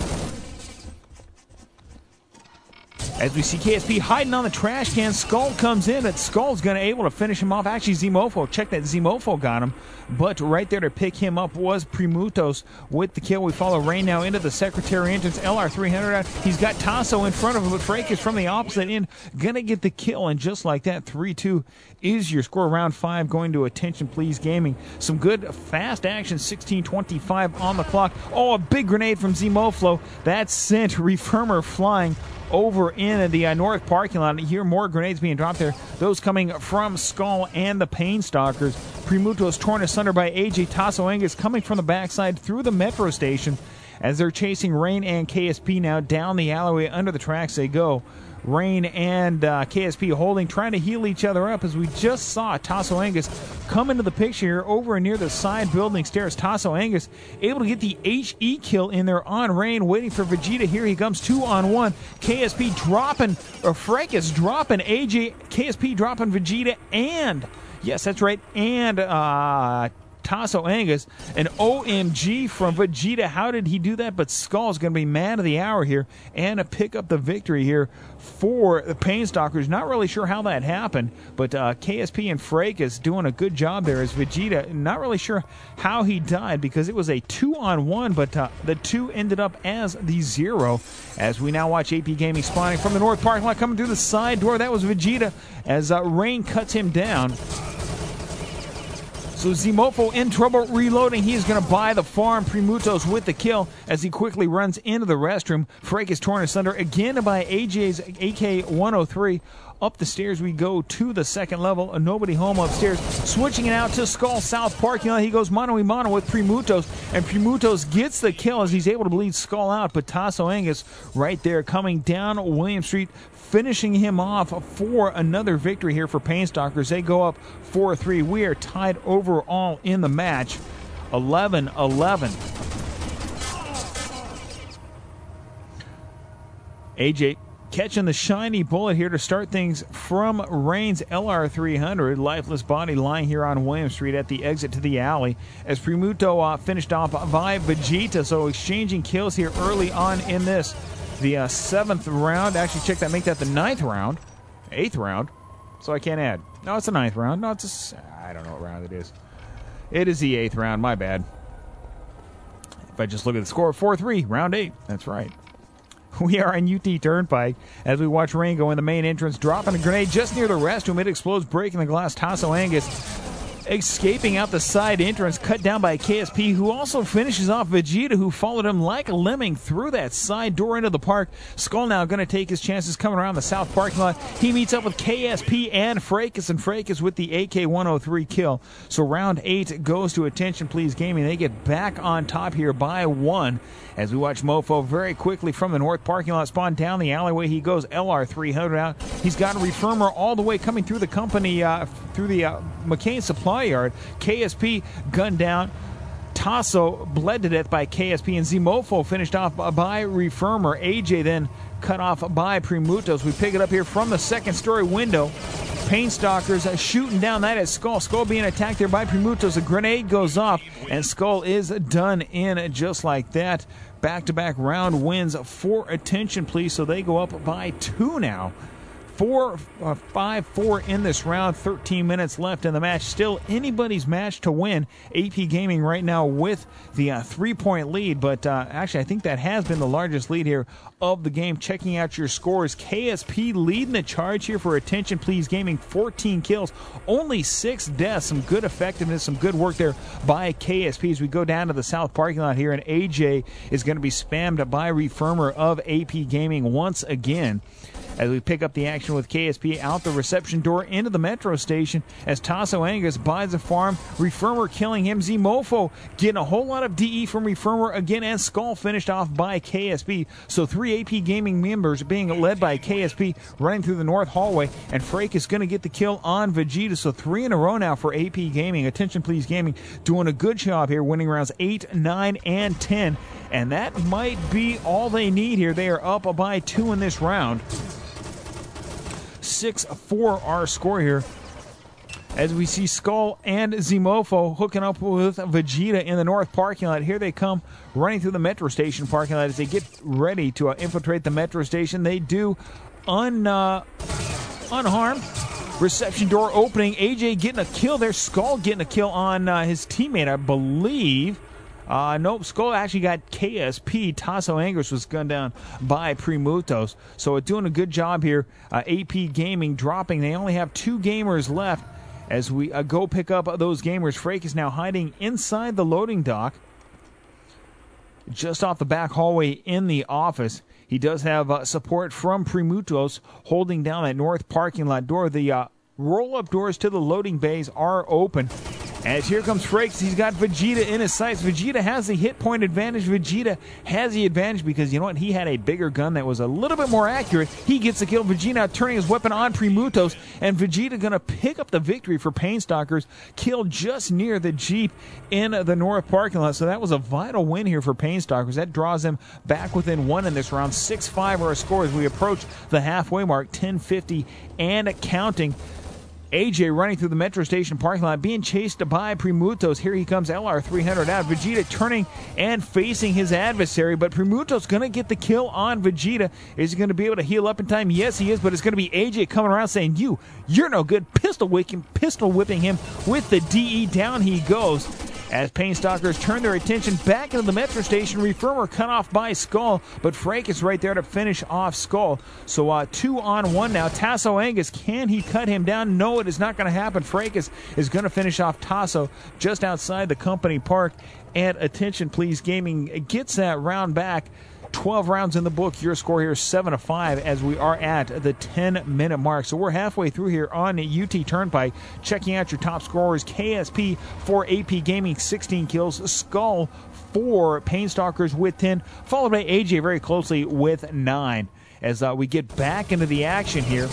As we see KSP hiding on the trash can, Skull comes in, but Skull's going to able to finish him off. Actually, Zimofo, check that, Zimofo got him. But right there to pick him up was Primutos with the kill. We follow Rain now into the secretary entrance, LR300 out. He's got Tasso in front of him, but Fracas from the opposite end going to get the kill. And just like that, 3-2 is your score. Round 5 going to Attention Please Gaming. Some good fast action, 16:25 on the clock. Oh, a big grenade from Zimoflo. That sent Refirmer flying over in the north parking lot. You hear more grenades being dropped there. Those coming from Skull and the Pain Stalkers. Primuto's torn asunder by AJ. Tasso Angus coming from the backside through the metro station as they're chasing Rain and KSP now down the alleyway. Under the tracks they go. Rain and KSP holding, trying to heal each other up as we just saw Tasso Angus come into the picture here over near the side building stairs. Tasso Angus able to get the HE kill in there on Rain, waiting for Vegeta. Here he comes, 2-on-1. KSP dropping, or Fracas dropping AJ, KSP dropping Vegeta, and, yes, that's right, and Tasso Angus. An OMG from Vegeta. How did he do that? But Skull's going to be man of the hour here and pick up the victory here for the Painstalkers. Not really sure how that happened, but KSP and Fracas doing a good job there as Vegeta. Not really sure how he died because it was a 2-on-1, but the 2 ended up as the 0 as we now watch AP Gaming spawning from the north parking lot coming through the side door. That was Vegeta as Rain cuts him down. So Zimofo in trouble reloading. He is going to buy the farm. Primutos with the kill as he quickly runs into the restroom. Frake is torn asunder again by AJ's AK-103. Up the stairs we go to the second level. Nobody home upstairs. Switching it out to Skull South parking lot. He goes mano-a-mano with Primutos. And Primutos gets the kill as he's able to bleed Skull out. But Tasso Angus right there coming down William Street, finishing him off for another victory here for Painstalkers. They go up 4-3. We are tied overall in the match. 11-11. AJ catching the shiny bullet here to start things from Rain's LR300. Lifeless body lying here on William Street at the exit to the alley as Primuto finished off by Vegeta. So exchanging kills here early on in this. The 7th round. Actually, check that. Make that the 9th round. 8th round. So I can't add. No, it's the 9th round. No, it's I don't know what round it is. It is the 8th round. My bad. If I just look at the score, 4-3. Round 8. That's right. We are on UT Turnpike as we watch Rain go in the main entrance, dropping a grenade just near the restroom. It explodes, breaking the glass. Tasso Angus escaping out the side entrance, cut down by KSP, who also finishes off Vegeta, who followed him like a lemming through that side door into the park. Skull now going to take his chances coming around the south parking lot. He meets up with KSP and Fracas with the AK-103 kill. So round 8 goes to Attention Please Gaming. They get back on top here by 1 as we watch Mofo very quickly from the north parking lot spawn down the alleyway. He goes LR300 out. He's got a Refermer all the way coming through the company, through the McCain Supply Yard. KSP gunned down. Tasso bled to death by KSP, and Zimofo finished off by Refermer. AJ then cut off by Primutos. We pick it up here from the second story window. Painstalkers shooting down that at Skull. Skull being attacked there by Primutos. A grenade goes off, and Skull is done in just like that. Back-to-back round wins for Attention Please, so they go up by 2 now. 5-4 in this round. 13 minutes left in the match. Still anybody's match to win. AP Gaming right now with the 3-point lead, but actually I think that has been the largest lead here of the game. Checking out your scores, KSP leading the charge here for Attention Please Gaming. 14 kills, only 6 deaths. Some good effectiveness, some good work there by KSP as we go down to the south parking lot here, and AJ is going to be spammed by Refermer of AP Gaming once again. As we pick up the action with KSP out the reception door into the metro station as Tasso Angus buys a farm. Refermer killing him. Zimofo getting a whole lot of DE from Refermer again, and Skull finished off by KSP. So 3 AP Gaming members being led by KSP running through the north hallway, and Frake is going to get the kill on Vegeta. So 3 in a row now for AP Gaming. Attention Please Gaming doing a good job here, winning rounds 8, 9, and 10. And that might be all they need here. They are up by 2 in this round. 6-4 our score here as we see Skull and Zimofo hooking up with Vegeta in the north parking lot. Here they come running through the metro station parking lot as they get ready to infiltrate the metro station. They do unharmed. Reception door opening. AJ getting a kill there. Skull getting a kill on his teammate, I believe. Nope, Skull actually got KSP. Tasso Angus was gunned down by Primutos. So doing a good job here. AP Gaming dropping. They only have 2 gamers left as we go pick up those gamers. Frake is now hiding inside the loading dock, just off the back hallway in the office. He does have support from Primutos holding down that north parking lot door. The roll-up doors to the loading bays are open. As here comes Frakes, he's got Vegeta in his sights. Vegeta has the hit point advantage. Vegeta has the advantage because, you know what, he had a bigger gun that was a little bit more accurate. He gets the kill. Vegeta turning his weapon on Primutos, and Vegeta going to pick up the victory for Painstalkers. Killed just near the Jeep in the north parking lot. So that was a vital win here for Painstalkers. That draws them back within 1 in this round. 6-5 are our scores. We approach the halfway mark, 10:50 and counting. AJ running through the Metro Station parking lot, being chased by Primutos. Here he comes, LR300 out. Vegeta turning and facing his adversary, but Primutos going to get the kill on Vegeta. Is he going to be able to heal up in time? Yes, he is, but it's going to be AJ coming around saying, you're no good. Pistol whipping him with the DE. Down he goes. As Pain Stalkers turn their attention back into the Metro Station, Reformer cut off by Skull, but Frank is right there to finish off Skull. So 2-on-1 now. Tasso Angus, can he cut him down? No, it is not going to happen. Frankus is going to finish off Tasso just outside the company park. And attention, please, Gaming gets that round back. 12 rounds in the book. Your score here is 7-5 as we are at the 10-minute mark. So we're halfway through here on UT Turnpike. Checking out your top scorers. KSP for AP Gaming, 16 kills. Skull for Pain Stalkers with 10, followed by AJ very closely with 9. As we get back into the action here.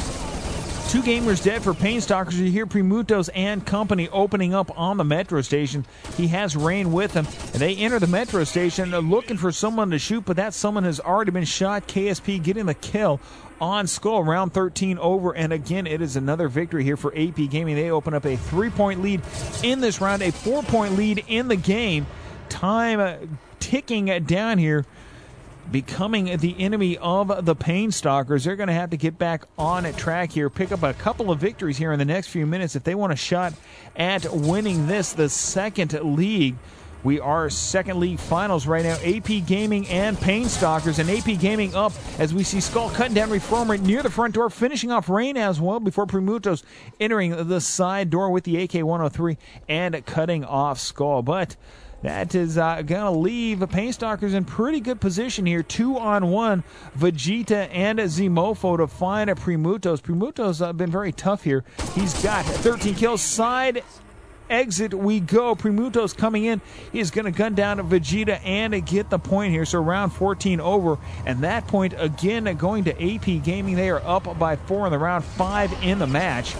2 gamers dead for Pain Stalkers. You hear Primutos and company opening up on the Metro Station. He has Rain with him, and they enter the Metro Station looking for someone to shoot, but that someone has already been shot. KSP getting the kill on Skull. Round 13 over, and again, it is another victory here for AP Gaming. They open up a 3-point lead in this round, a 4-point lead in the game. Time ticking down here, becoming the enemy of the Pain Stalkers. They're going to have to get back on track here, pick up a couple of victories here in the next few minutes if they want a shot at winning this, the second league. We are second league finals right now. AP Gaming and Pain Stalkers, and AP Gaming up as we see Skull cutting down Reformer near the front door, finishing off Rain as well before Primutos entering the side door with the AK-103 and cutting off Skull. But that is going to leave Pain Stalkers in pretty good position here. 2-on-1, Vegeta and Zimofo to find a Primutos. Primutos been very tough here. He's got 13 kills. Side exit we go. Primutos coming in. He's going to gun down Vegeta and get the point here. So round 14 over. And that point again going to AP Gaming. They are up by 4 in the round, 5 in the match.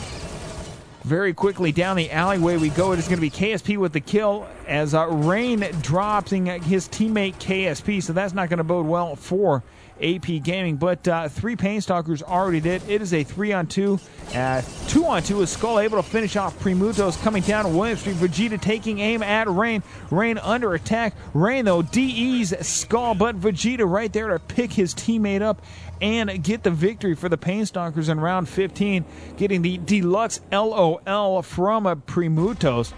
Very quickly down the alleyway we go. It is going to be KSP with the kill as Rain dropping his teammate KSP. So that's not going to bode well for AP Gaming. But 3 Pain Stalkers already did. It is a 3-on-2. 2-on-2 is Skull able to finish off Primutos coming down William Street. Vegeta taking aim at Rain. Rain under attack. Rain, though, DE's Skull, but Vegeta right there to pick his teammate up and get the victory for the Pain Stalkers in round 15, getting the deluxe LOL from Primutos.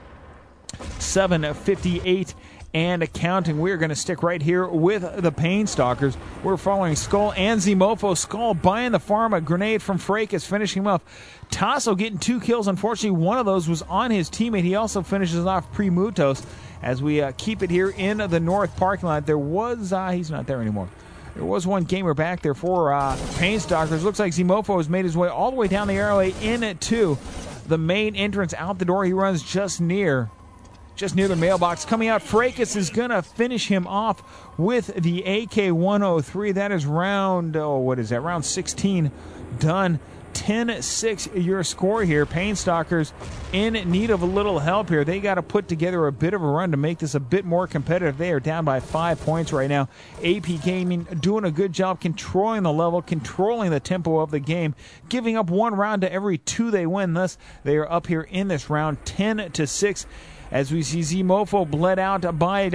7:58 and counting. We're going to stick right here with the Pain Stalkers. We're following Skull and Zimofo. Skull buying the farm, a grenade from Frankus, finishing him off. Tasso getting 2 kills. Unfortunately, one of those was on his teammate. He also finishes off Primutos as we keep it here in the north parking lot. There was, he's not there anymore. There was one gamer back there for Pain Stalkers. Looks like Zimofo has made his way all the way down the alleyway into the main entrance. Out the door he runs just near the mailbox. Coming out, Frankus is going to finish him off with the AK-103. That is round 16 done. 10-6 your score here. Pain Stalkers in need of a little help here. They got to put together a bit of a run to make this a bit more competitive. They are down by 5 points right now. AP Gaming doing a good job controlling the level, controlling the tempo of the game, giving up 1 round to every 2 they win. Thus, they are up here in this round 10-6 as we see Zimofo bled out by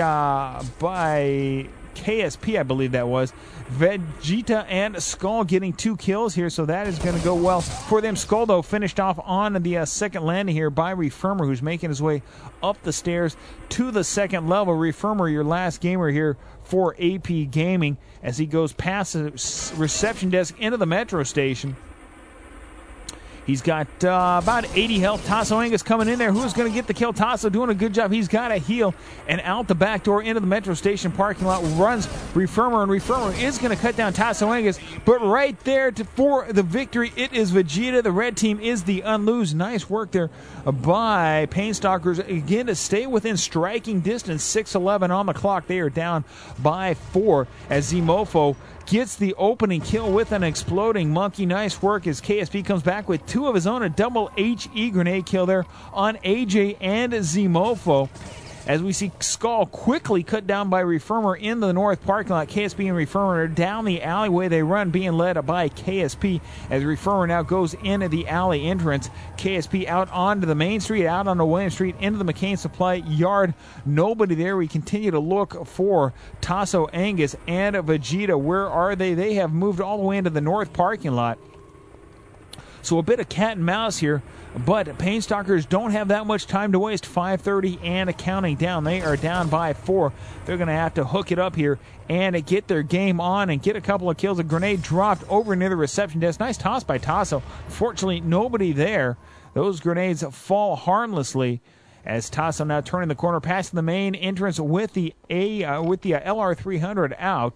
KSP, I believe that was. Vegeta and Skull getting 2 kills here, so that is going to go well for them. Skull, though, finished off on the second landing here by Reformer, who's making his way up the stairs to the second level. Reformer, your last gamer here for AP Gaming, as he goes past the reception desk into the Metro Station. He's got about 80 health. Tasso Angus coming in there. Who's going to get the kill? Tasso doing a good job. He's got a heal. And out the back door into the Metro Station parking lot runs Reformer. And Reformer is going to cut down Tasso Angus. But right there for the victory, it is Vegeta. The red team is the unlose. Nice work there by Pain Stalkers. Again, to stay within striking distance. 6:11 on the clock. They are down by 4 as Zimofo gets the opening kill with an exploding monkey. Nice work as KSP comes back with 2 of his own. A double HE grenade kill there on AJ and Zimofo. as we see Skull quickly cut down by Reformer in the north parking lot. KSP and Reformer down the alleyway they run, being led by KSP as Reformer now goes into the alley entrance. KSP out onto the main street, out onto William Street, into the McCain Supply yard. Nobody there. We continue to look for Tasso, Angus, and Vegeta. Where are they? They have moved all the way into the north parking lot. So a bit of cat and mouse here, but Painstalkers don't have that much time to waste. 5:30 and counting down. They are down by 4. They're going to have to hook it up here and get their game on and get a couple of kills. A grenade dropped over near the reception desk. Nice toss by Tasso. Fortunately, nobody there. Those grenades fall harmlessly as Tasso now turning the corner, passing the main entrance with the LR300 out.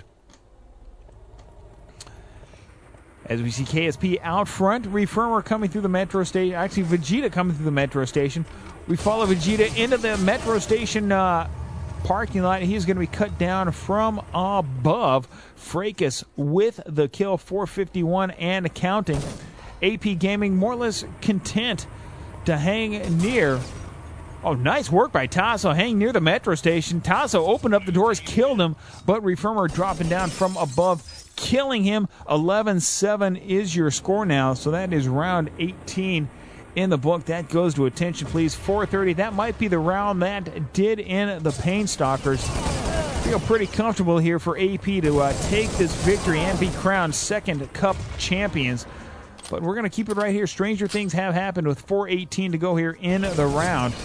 As we see KSP out front, Reformer coming through the metro station. Actually, Vegeta coming through the metro station. We follow Vegeta into the metro station parking lot. He's going to be cut down from above. Fracas with the kill, 451 and counting. AP Gaming more or less content to hang near. Oh, nice work by Tasso, hanging near the metro station. Tasso opened up the doors, killed him, but Reformer dropping down from above, killing him. 11-7 is your score now, so that is round 18 in the book. That goes to attention, please. 4:30, that might be the round that did in the Painstalkers. Feel pretty comfortable here for AP to take this victory and be crowned second Cup champions. But we're going to keep it right here. Stranger things have happened with 4:18 to go here in the round.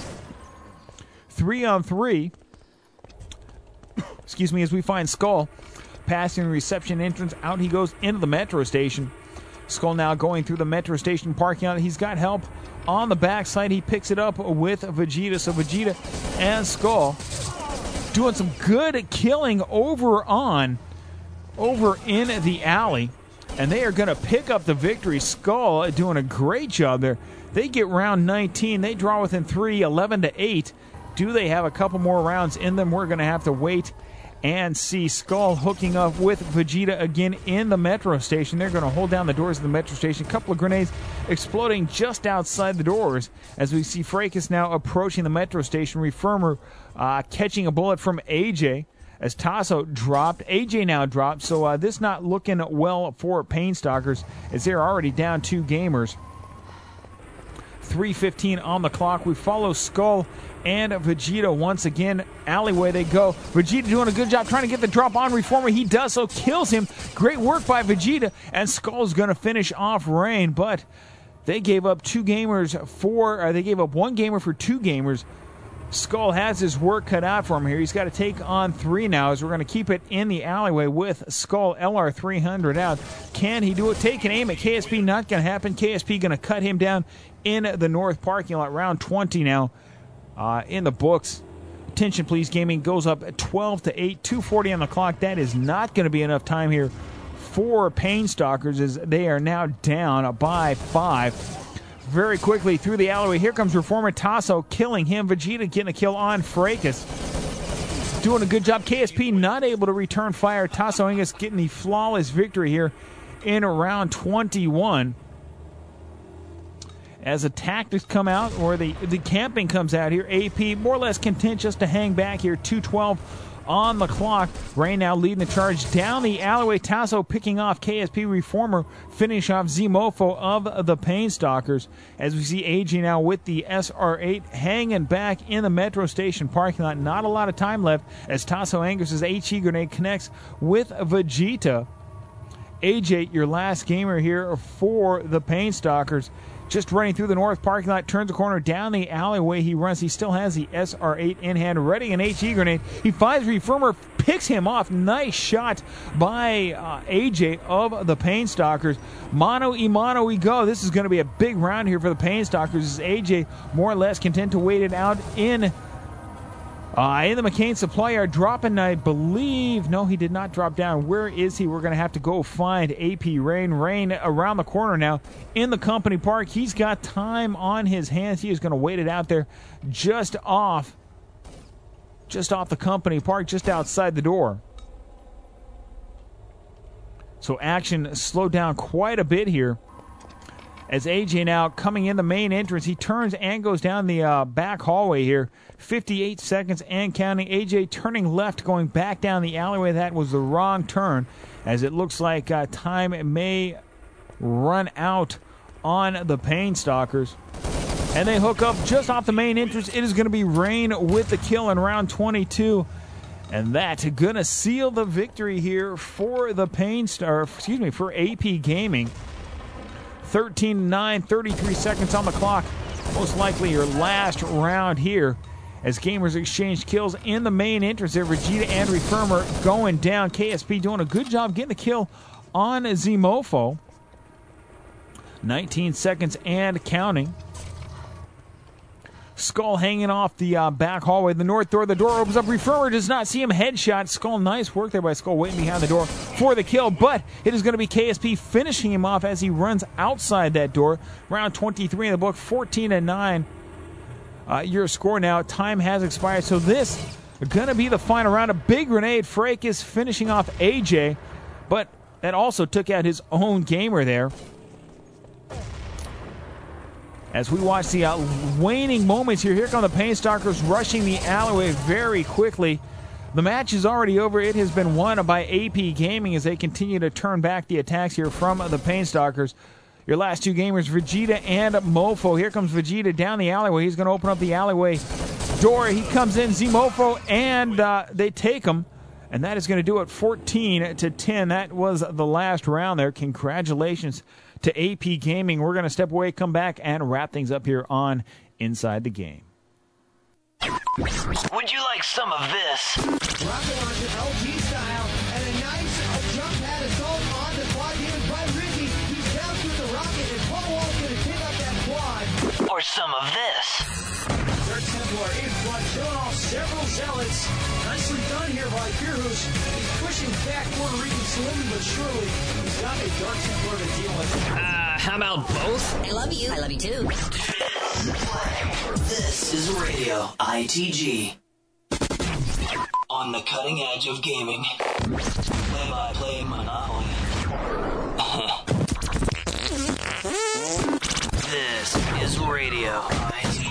3-on-3. Excuse me, as we find Skull passing the reception entrance. Out he goes into the metro station. Skull now going through the metro station parking lot. He's got help on the backside. He picks it up with Vegeta. So Vegeta and Skull doing some good killing over in the alley. And they are going to pick up the victory. Skull doing a great job there. They get round 19. They draw within 3, 11-8. Do they have a couple more rounds in them? We're going to have to wait and see. Skull hooking up with Vegeta again in the metro station. They're going to hold down the doors of the metro station. A couple of grenades exploding just outside the doors as we see Fracas now approaching the metro station. Reformer catching a bullet from AJ as Tasso dropped. AJ now dropped, so this not looking well for Painstalkers as they're already down 2 gamers. 3:15 on the clock. We follow Skull and Vegeta once again. Alleyway they go. Vegeta doing a good job trying to get the drop on Reformer. He does so, kills him. Great work by Vegeta, and Skull's going to finish off Rain, but they gave up 2 gamers for, they gave up 1 gamer for 2 gamers. Skull has his work cut out for him here. He's got to take on 3 now as we're going to keep it in the alleyway with Skull LR300 out. Can he do it? Take an aim at KSP. Not going to happen. KSP going to cut him down in the north parking lot. Round 20 now in the books. Attention, please. Gaming goes up 12-8. 2:40 on the clock. That is not going to be enough time here for Painstalkers as they are now down by 5. Very quickly through the alleyway. Here comes Reformer. Tasso killing him. Vegeta getting a kill on Fracas. Doing a good job. KSP not able to return fire. Tasso Angus getting the flawless victory here in round 21. As the tactics come out, or the camping comes out here, AP more or less content just to hang back here. 2:12 on the clock. Rain now leading the charge down the alleyway. Tasso picking off KSP. Reformer finish off Zmofo of the Painstalkers. As we see AJ now with the SR8 hanging back in the metro station parking lot. Not a lot of time left as Tasso Angus's HE grenade connects with Vegeta. AJ, your last gamer here for the Painstalkers. Just running through the north parking lot, turns the corner down the alleyway. He runs. He still has the SR8 in hand, ready an HE grenade. He finds Reformer, picks him off. Nice shot by AJ of the Painstalkers. Mano y mano we go. This is going to be a big round here for the Painstalkers as AJ more or less content to wait it out in the McCain Supply Yard, dropping, I believe. No, he did not drop down. Where is he? We're going to have to go find AP Rain. Rain around the corner now in the company park. He's got time on his hands. He is going to wait it out there just off the company park, just outside the door. So action slowed down quite a bit here As AJ now coming in the main entrance, he turns and goes down the back hallway here. 58 seconds and counting. AJ turning left, going back down the alleyway. That was the wrong turn, as it looks like time may run out on the Pain Stalkers. And they hook up just off the main entrance. It is going to be Rain with the kill in round 22. And that's going to seal the victory here for the for AP Gaming. 13-9, 33 seconds on the clock. Most likely your last round here, as gamers exchange kills in the main entrance there. Vegeta and Refermer going down. KSP doing a good job getting the kill on Zmofo. 19 seconds and counting. Skull hanging off the back hallway. The north door. The door opens up. Refermer does not see him. Headshot. Skull, nice work there by Skull, waiting behind the door for the kill. But it is going to be KSP finishing him off as he runs outside that door. Round 23 in the book. 14-9. Your score now. Time has expired. So this is going to be the final round. A big grenade. Frake is finishing off AJ. But that also took out his own gamer there. As we watch the waning moments here come the Pain Stalkers rushing the alleyway very quickly. The match is already over. It has been won by AP Gaming as they continue to turn back the attacks here from the Pain Stalkers. Your last two gamers, Vegeta and Mofo. Here comes Vegeta down the alleyway. He's going to open up the alleyway door. He comes in, Zmofo, and they take him. And that is going to do it 14-10. That was the last round there. Congratulations to AP Gaming. We're going to step away, come back, and wrap things up here on Inside the Game. Would you like some of this? Rocket launcher LG style, and a nice jump pad assault on the quad given by Ricky. He's down with the rocket, and Paul Wall's going to pick up that quad. Or some of this? Dark Templar in front, killing off several zealots. Nicely done here by Pirhus. He's pushing back Puerto Rican slowly but surely. He's got a Dark Templar to deal with. How about both? I love you. I love you too. This is Radio ITG. On the cutting edge of gaming. Play-by-play Monopoly. This is Radio ITG.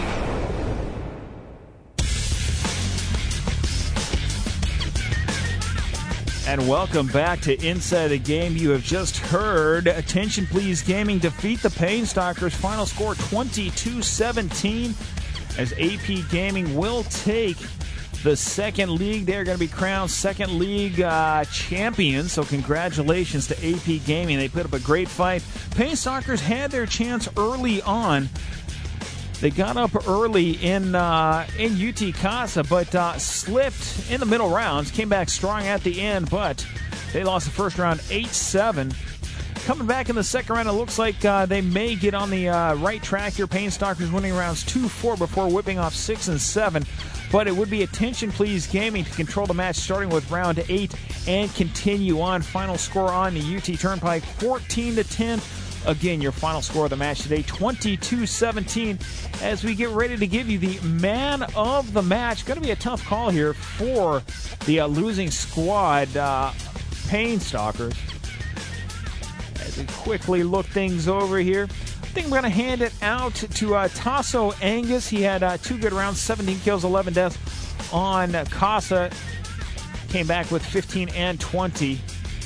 And welcome back to Inside the Game. You have just heard Attention Please Gaming defeat the Pain Stalkers. Final score 22-17 as AP Gaming will take the second league. They're going to be crowned second league champions. So congratulations to AP Gaming. They put up a great fight. Pain Stalkers had their chance early on. They got up early in UT Casa, but slipped in the middle rounds. Came back strong at the end, but they lost the first round 8-7. Coming back in the second round, it looks like they may get on the right track here. Pain Stalkers winning rounds 2-4 before whipping off 6 and 7. But it would be Attention Please Gaming to control the match starting with round 8 and continue on. Final score on the UT Turnpike 14-10. Again, your final score of the match today, 22-17, as we get ready to give you the man of the match. Going to be a tough call here for the losing squad, Pain Stalkers. As we quickly look things over here, I think I'm going to hand it out to Tasso Angus. He had 2 good rounds, 17 kills, 11 deaths on Casa. Came back with 15 and 20.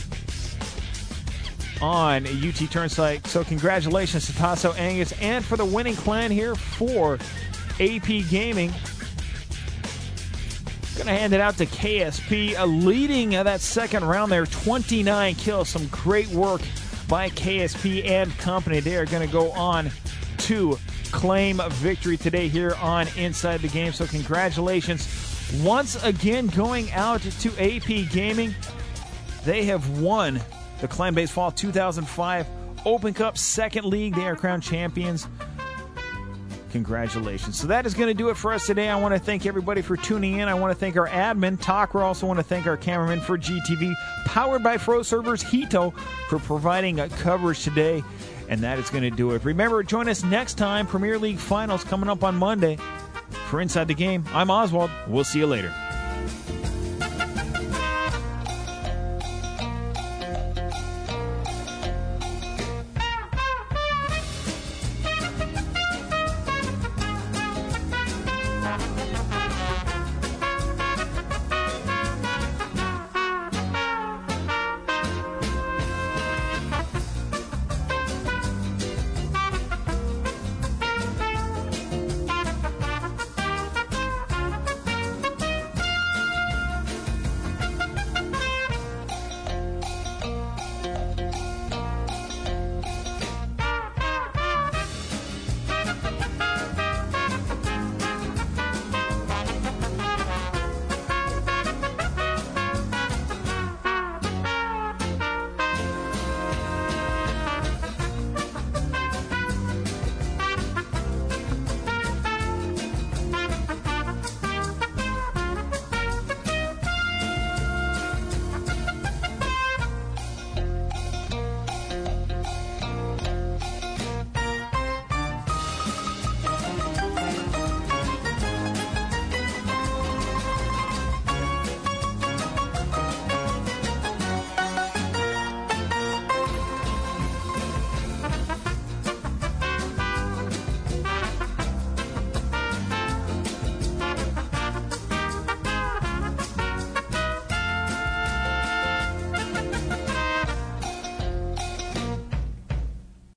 On UT Turnpike. So congratulations to Tasso Angus and for the winning clan here for AP Gaming. Gonna hand it out to KSP, leading that second round there, 29 kills. Some great work by KSP and company. They are gonna go on to claim victory today here on Inside the Game. So congratulations once again going out to AP Gaming. They have won the Clan-Based Fall 2005 Open Cup Second League. They are crowned champions. Congratulations. So that is going to do it for us today. I want to thank everybody for tuning in. I want to thank our admin, Takra. Also want to thank our cameraman for GTV, powered by Fro Servers, Hito, for providing coverage today. And that is going to do it. Remember, join us next time. Premier League Finals coming up on Monday. For Inside the Game, I'm Oswald. We'll see you later.